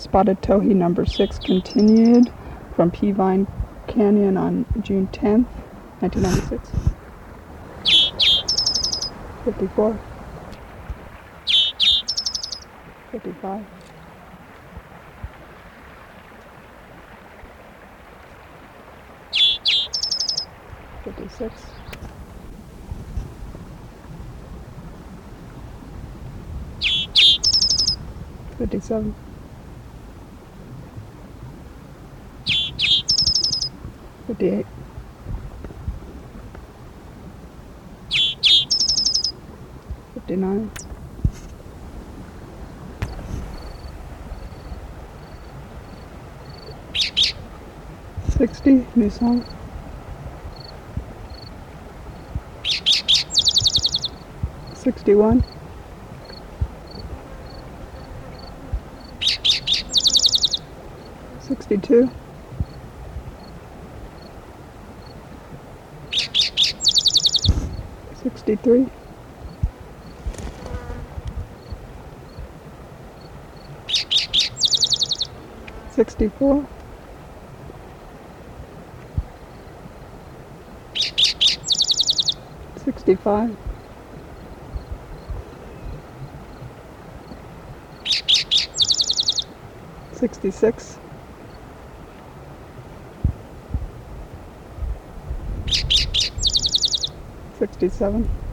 spotted towhee number 6 continued from Peavine Canyon on June 10th, 1996. 54. 55. 56. 57. 58. 59. 60. New song. 61. 62. 63. 64. 65. 66. 67.